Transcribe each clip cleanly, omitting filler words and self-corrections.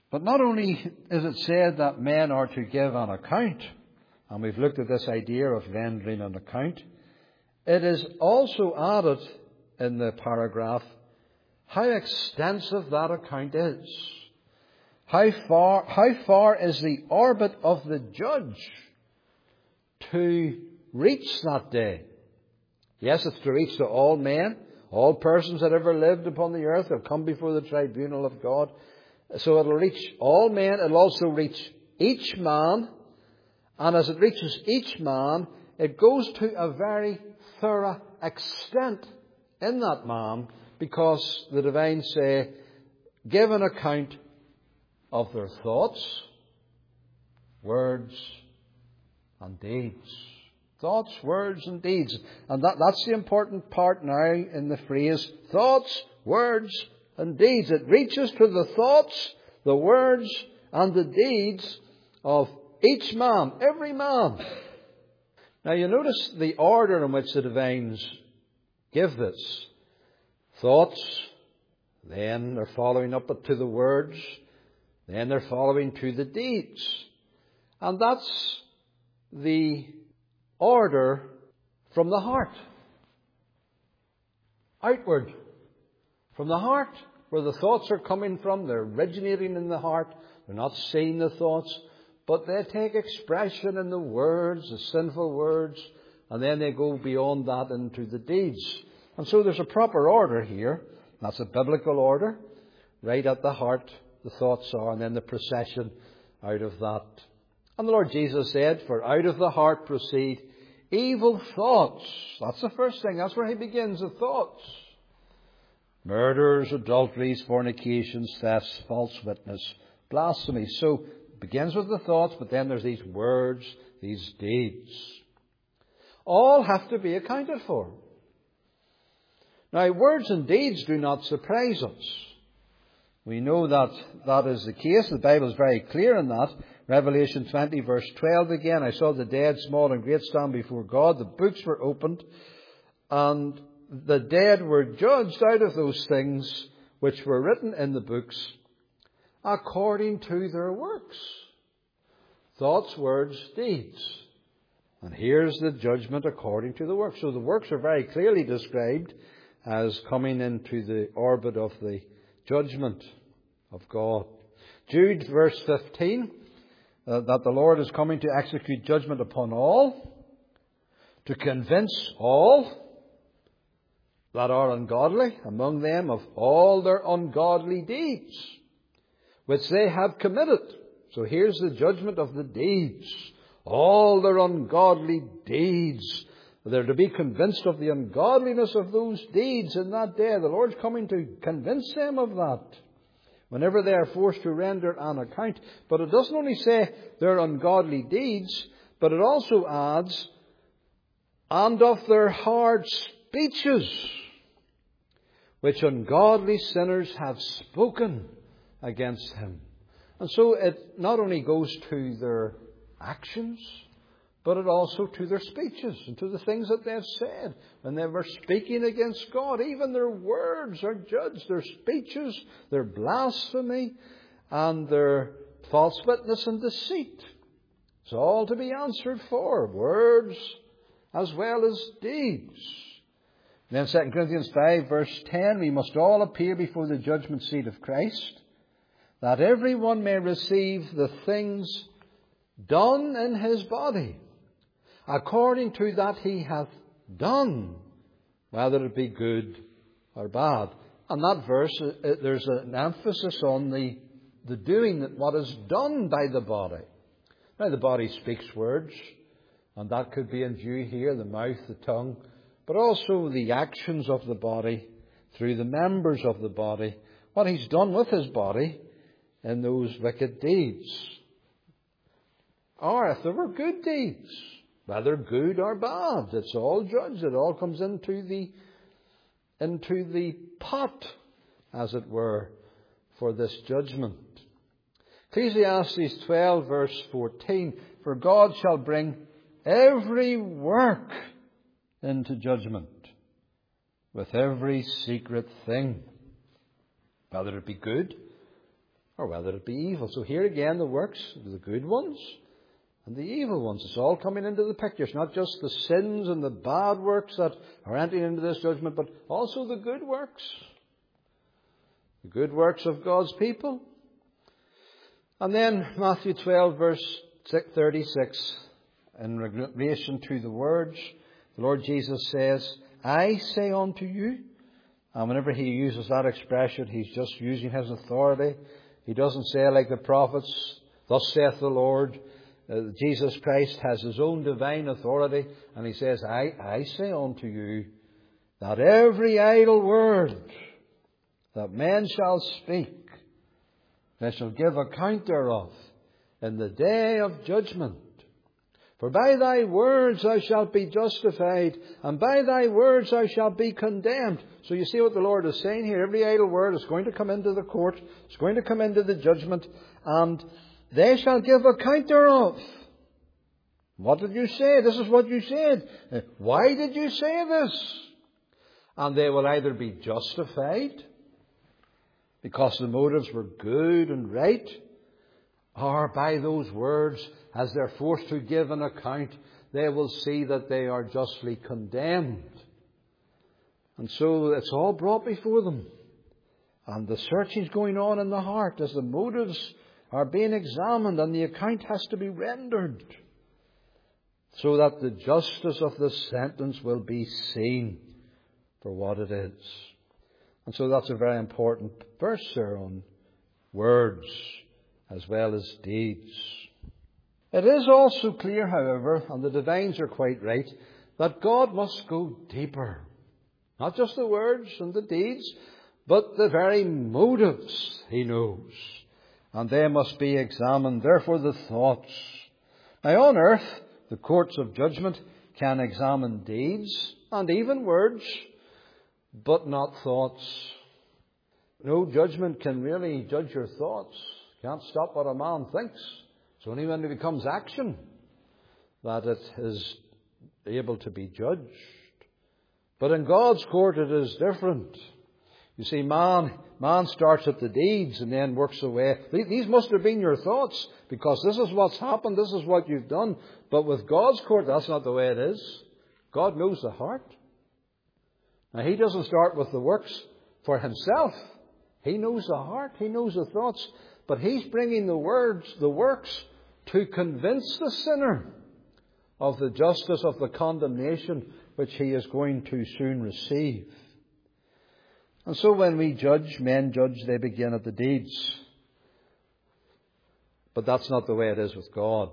But not only is it said that men are to give an account, and we've looked at this idea of rendering an account, it is also added in the paragraph how extensive that account is. How far is the orbit of the judge to reach that day? Yes, it's to reach to all men, all persons that ever lived upon the earth have come before the tribunal of God. So it'll reach all men, it'll also reach each man, and as it reaches each man, it goes to a very thorough extent in that man, because the divines say, give an account of their thoughts, words, and deeds. Thoughts, words, and deeds. And that's the important part now in the phrase, thoughts, words, and deeds. It reaches to the thoughts, the words, and the deeds of each man, every man. Now you notice the order in which the divines give this. Thoughts, then they're following up to the words, then they're following to the deeds. And that's the order from the heart. Outward. From the heart, where the thoughts are coming from, they're originating in the heart. They're not seeing the thoughts, but they take expression in the words, the sinful words, and then they go beyond that into the deeds. And so there's a proper order here. That's a biblical order. Right at the heart, the thoughts are, and then the procession out of that. And the Lord Jesus said, for out of the heart proceed evil thoughts. That's the first thing. That's where he begins, the thoughts. Murders, adulteries, fornications, thefts, false witness, blasphemy. So it begins with the thoughts, but then there's these words, these deeds. All have to be accounted for. Now, words and deeds do not surprise us. We know that that is the case. The Bible is very clear in that. Revelation 20 verse 12 again. I saw the dead, small and great, stand before God. The books were opened, and the dead were judged out of those things which were written in the books according to their works. Thoughts, words, deeds. And here's the judgment according to the works. So the works are very clearly described as coming into the orbit of the judgment of God. Jude verse 15, that the Lord is coming to execute judgment upon all, to convince all that are ungodly among them of all their ungodly deeds, which they have committed. So here's the judgment of the deeds. All their ungodly deeds. They're to be convinced of the ungodliness of those deeds in that day. The Lord's coming to convince them of that whenever they are forced to render an account. But it doesn't only say their ungodly deeds, but it also adds, and of their hard speeches, which ungodly sinners have spoken against him. And so it not only goes to their actions, but it also to their speeches and to the things that they've said. When they were speaking against God, even their words are judged. Their speeches, their blasphemy, and their false witness and deceit. It's all to be answered for. Words as well as deeds. Then 2 Corinthians 5 verse 10, we must all appear before the judgment seat of Christ, that everyone may receive the things done in his body, according to that he hath done, whether it be good or bad. And that verse, there's an emphasis on the doing, what is done by the body. Now the body speaks words, and that could be in view here, the mouth, the tongue, but also the actions of the body through the members of the body, what he's done with his body in those wicked deeds. Or if there were good deeds, whether good or bad, it's all judged. It all comes into the pot, as it were, for this judgment. Ecclesiastes 12 verse 14, for God shall bring every work into judgment with every secret thing, whether it be good or whether it be evil. So here again, the works, the good ones and the evil ones. It's all coming into the picture. It's not just the sins and the bad works that are entering into this judgment, but also the good works. The good works of God's people. And then Matthew 12, verse 36, in relation to the words, the Lord Jesus says, I say unto you. And whenever he uses that expression, he's just using his authority. He doesn't say like the prophets, thus saith the Lord. Jesus Christ has his own divine authority, and he says, I say unto you that every idle word that men shall speak, they shall give account thereof in the day of judgment. For by thy words thou shalt be justified, and by thy words thou shalt be condemned. So you see what the Lord is saying here. Every idle word is going to come into the court. It's going to come into the judgment, and they shall give account thereof. What did you say? This is what you said. Why did you say this? And they will either be justified because the motives were good and right, or by those words, as they're forced to give an account, they will see that they are justly condemned. And so it's all brought before them. And the searching's going on in the heart as the motives are being examined and the account has to be rendered, so that the justice of the sentence will be seen for what it is. And so that's a very important verse there on words as well as deeds. It is also clear, however, and the divines are quite right, that God must go deeper. Not just the words and the deeds, but the very motives he knows. And they must be examined. Therefore the thoughts. Now on earth, the courts of judgment can examine deeds and even words, but not thoughts. No judgment can really judge your thoughts. Can't stop what a man thinks. It's only when it becomes action that it is able to be judged. But in God's court it is different. You see, man starts at the deeds and then works away. These must have been your thoughts, because this is what's happened, this is what you've done. But with God's court, that's not the way it is. God knows the heart. Now, he doesn't start with the works for himself. He knows the heart, he knows the thoughts. But he's bringing the works, to convince the sinner of the justice of the condemnation which he is going to soon receive. And so when we judge, men judge, they begin at the deeds. But that's not the way it is with God.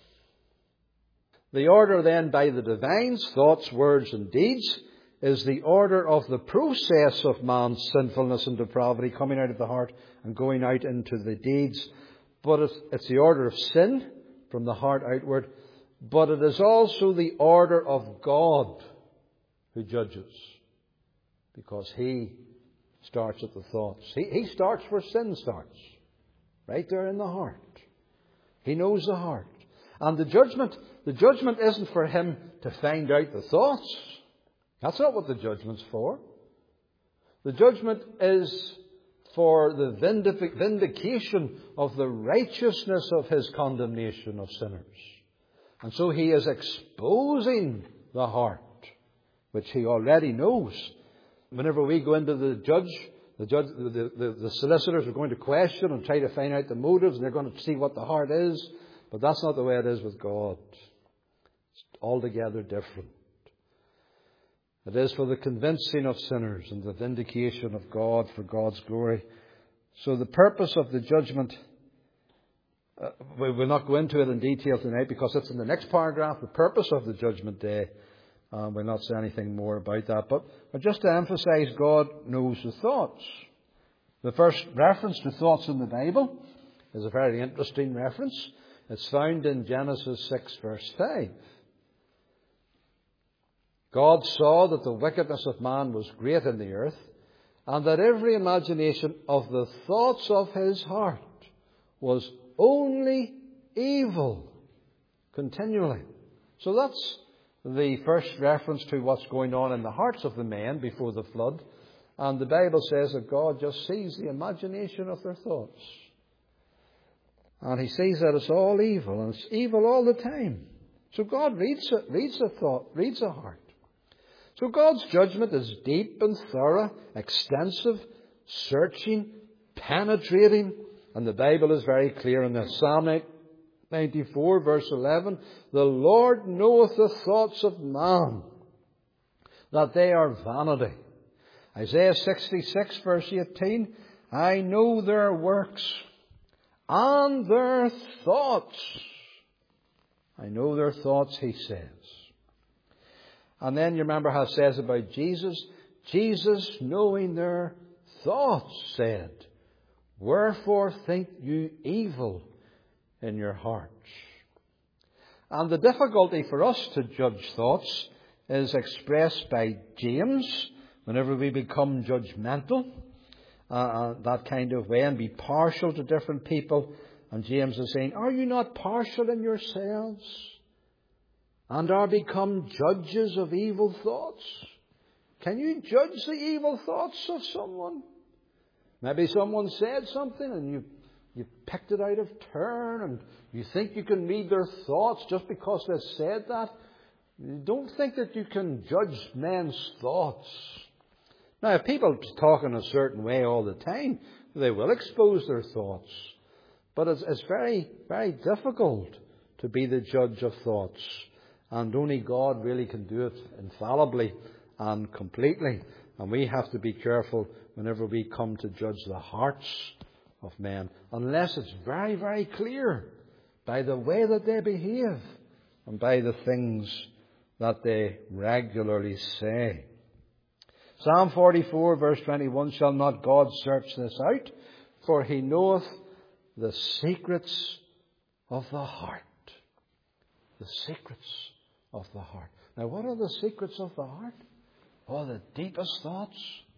The order then by the divines, thoughts, words and deeds, is the order of the process of man's sinfulness and depravity coming out of the heart and going out into the deeds. But it's the order of sin from the heart outward. But it is also the order of God who judges, because he starts at the thoughts. He starts where sin starts, right there in the heart. He knows the heart. And the judgment isn't for him to find out the thoughts. That's not what the judgment's for. The judgment is for the vindication of the righteousness of his condemnation of sinners. And so he is exposing the heart, which he already knows. Whenever we go into the solicitors are going to question and try to find out the motives, and they're going to see what the heart is. But that's not the way it is with God. It's altogether different. It is for the convincing of sinners and the vindication of God for God's glory. So the purpose of the judgment, we will not go into it in detail tonight because it's in the next paragraph, the purpose of the judgment day. We'll not say anything more about that. But just to emphasize, God knows the thoughts. The first reference to thoughts in the Bible is a very interesting reference. It's found in Genesis 6 verse 5. God saw that the wickedness of man was great in the earth, and that every imagination of the thoughts of his heart was only evil continually. So that's the first reference to what's going on in the hearts of the men before the flood. And the Bible says that God just sees the imagination of their thoughts. And he sees that it's all evil, and it's evil all the time. So God reads a thought, reads a heart. So God's judgment is deep and thorough, extensive, searching, penetrating. And the Bible is very clear in this. Psalm 94 verse 11. The Lord knoweth the thoughts of man, that they are vanity. Isaiah 66 verse 18. I know their works and their thoughts. I know their thoughts, he says. And then you remember how it says about Jesus. Jesus, knowing their thoughts, said, wherefore think you evil in your hearts? And the difficulty for us to judge thoughts is expressed by James whenever we become judgmental, that kind of way, and be partial to different people. And James is saying, are you not partial in yourselves, and are become judges of evil thoughts? Can you judge the evil thoughts of someone? Maybe someone said something and you picked it out of turn, and you think you can read their thoughts just because they said that. You don't think that you can judge men's thoughts. Now, if people talk in a certain way all the time, they will expose their thoughts. But it's very, very difficult to be the judge of thoughts. And only God really can do it infallibly and completely. And we have to be careful whenever we come to judge the hearts of men, unless it's very, very clear by the way that they behave and by the things that they regularly say. Psalm 44 verse 21, shall not God search this out? For he knoweth the secrets of the heart. The secrets of the heart. Now, what are the secrets of the heart? Oh, the deepest thoughts.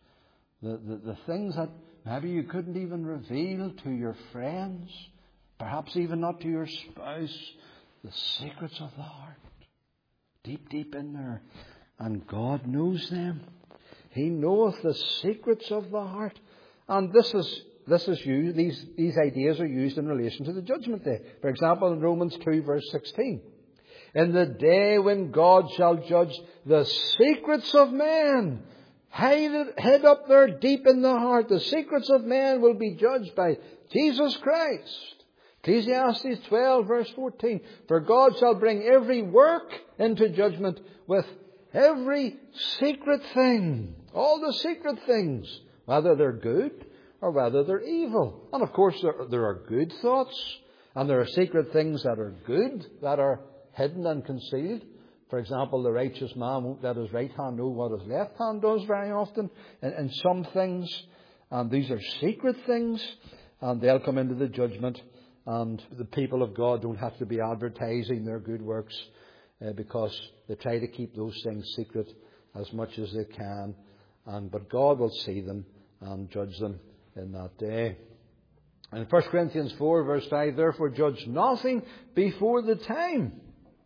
The things that maybe you couldn't even reveal to your friends. Perhaps even not to your spouse. The secrets of the heart. Deep, deep in there. And God knows them. He knoweth the secrets of the heart. And this is used, these ideas are used in relation to the judgment day. For example, in Romans 2 verse 16. In the day when God shall judge the secrets of men, hid up there deep in the heart, the secrets of men will be judged by Jesus Christ. Ecclesiastes 12 verse 14. For God shall bring every work into judgment with every secret thing. All the secret things, whether they're good or whether they're evil. And of course there are good thoughts, and there are secret things that are good, that are hidden and concealed. For example, the righteous man won't let his right hand know what his left hand does very often in some things. And these are secret things, and they'll come into the judgment. And the people of God don't have to be advertising their good works because they try to keep those things secret as much as they can. But God will see them and judge them in that day. In 1 Corinthians 4 verse 5, therefore judge nothing before the time,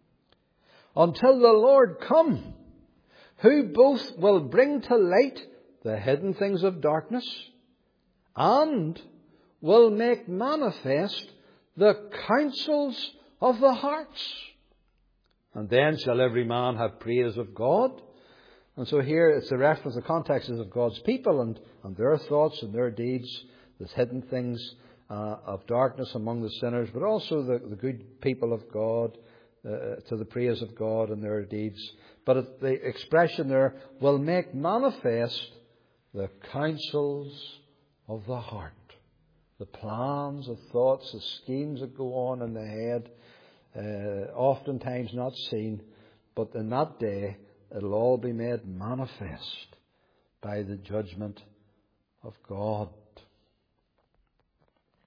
until the Lord come, who both will bring to light the hidden things of darkness, and will make manifest the counsels of the hearts. And then shall every man have praise of God. And so here it's a reference, the context is of God's people and their thoughts and their deeds, the hidden things of darkness among the sinners, but also the good people of God, to the praise of God and their deeds. But the expression there, will make manifest the counsels of the heart. The plans, the thoughts, the schemes that go on in the head, oftentimes not seen, but in that day it'll all be made manifest by the judgment of God.